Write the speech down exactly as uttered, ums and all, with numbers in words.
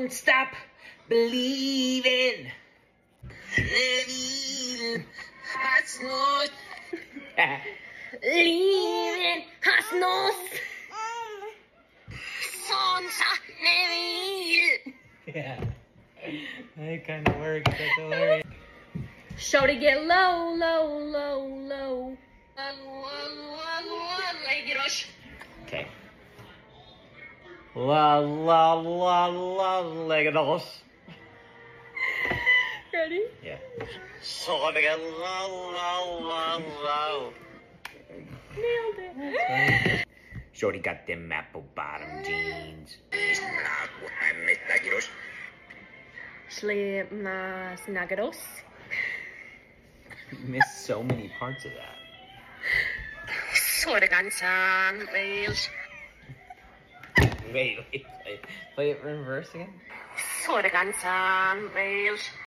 Don't stop believing. Leaving hasnos. Leaving hasnos. Sonsa Neville. Yeah. That kind of works. That's hilarious. Shorty get low, low, low, low. Okay. La la la la legados. Ready? Yeah. So again, la la la la. Nailed it. Shorty got them apple bottom jeans. Szli na Snagados. You missed so many parts of that. Sorgansan Wales. Wait, wait, wait. Play it in reverse again. Sorgansan Wales.